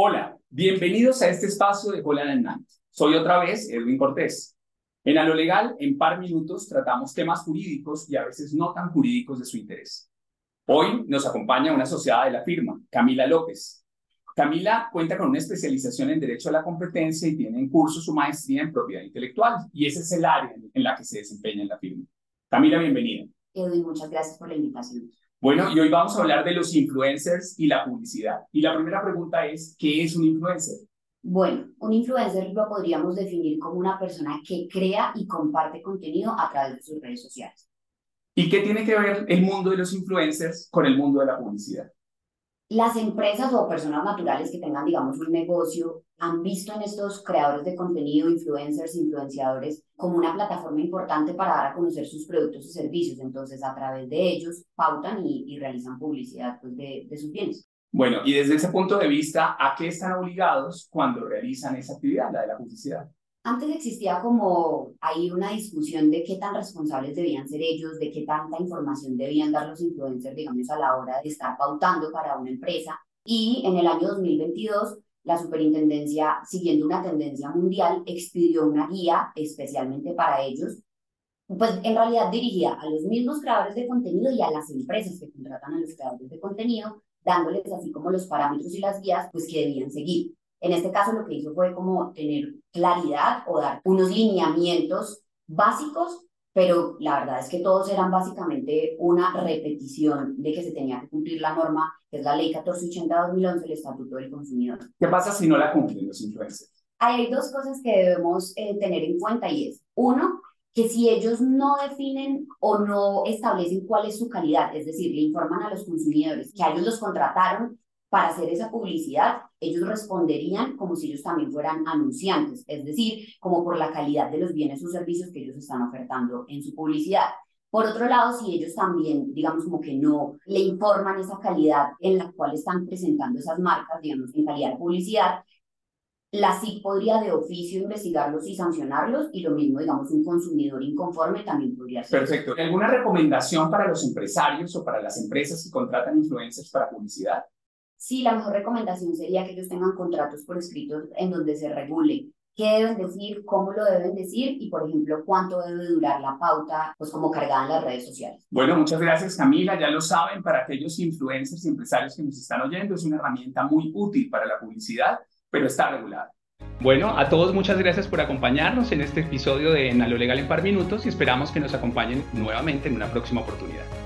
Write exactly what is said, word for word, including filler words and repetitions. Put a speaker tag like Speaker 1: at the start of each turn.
Speaker 1: Hola, bienvenidos a este espacio de Holland and Knight. Soy otra vez Edwin Cortés. En A lo Legal, en par minutos, tratamos temas jurídicos y a veces no tan jurídicos de su interés. Hoy nos acompaña una asociada de la firma, Camila López. Camila cuenta con una especialización en Derecho a la Competencia y tiene en curso su maestría en Propiedad Intelectual, y ese es el área en la que se desempeña en la firma. Camila, bienvenida.
Speaker 2: Edwin, muchas gracias por la invitación.
Speaker 1: Bueno, y hoy vamos a hablar de los influencers y la publicidad. Y la primera pregunta es, ¿qué es un influencer?
Speaker 2: Bueno, un influencer lo podríamos definir como una persona que crea y comparte contenido a través de sus redes sociales.
Speaker 1: ¿Y qué tiene que ver el mundo de los influencers con el mundo de la publicidad?
Speaker 2: Las empresas o personas naturales que tengan, digamos, un negocio, han visto en estos creadores de contenido, influencers, influenciadores, como una plataforma importante para dar a conocer sus productos y servicios. Entonces, a través de ellos, pautan y, y realizan publicidad pues, de, de sus bienes.
Speaker 1: Bueno, y desde ese punto de vista, ¿a qué están obligados cuando realizan esa actividad, la de la publicidad?
Speaker 2: Antes existía como ahí una discusión de qué tan responsables debían ser ellos, de qué tanta información debían dar los influencers, digamos, a la hora de estar pautando para una empresa. Y en el año dos mil veintidós, la superintendencia, siguiendo una tendencia mundial, expidió una guía especialmente para ellos, pues en realidad dirigida a los mismos creadores de contenido y a las empresas que contratan a los creadores de contenido, dándoles así como los parámetros y las guías pues que debían seguir. En este caso lo que hizo fue como tener claridad o dar unos lineamientos básicos, pero la verdad es que todos eran básicamente una repetición de que se tenía que cumplir la norma, que es la Ley catorce ochenta de dos mil once, el Estatuto del Consumidor.
Speaker 1: ¿Qué pasa si no la cumplen los influencers?
Speaker 2: Hay dos cosas que debemos eh, tener en cuenta y es, uno, que si ellos no definen o no establecen cuál es su calidad, es decir, le informan a los consumidores que a ellos los contrataron para hacer esa publicidad, ellos responderían como si ellos también fueran anunciantes, es decir, como por la calidad de los bienes o servicios que ellos están ofertando en su publicidad. Por otro lado, si ellos también, digamos, como que no le informan esa calidad en la cual están presentando esas marcas, digamos, en calidad de publicidad, la S I C podría de oficio investigarlos y sancionarlos, y lo mismo, digamos, un consumidor inconforme también podría ser.
Speaker 1: Perfecto. ¿Alguna recomendación para los empresarios o para las empresas que contratan influencers para publicidad?
Speaker 2: Sí, la mejor recomendación sería que ellos tengan contratos por escrito en donde se regule qué deben decir, cómo lo deben decir y, por ejemplo, cuánto debe durar la pauta, pues como cargada en las redes sociales.
Speaker 1: Bueno, muchas gracias, Camila. Ya lo saben, para aquellos influencers y empresarios que nos están oyendo, es una herramienta muy útil para la publicidad, pero está regulada. Bueno, a todos muchas gracias por acompañarnos en este episodio de En A lo Legal en par minutos y esperamos que nos acompañen nuevamente en una próxima oportunidad.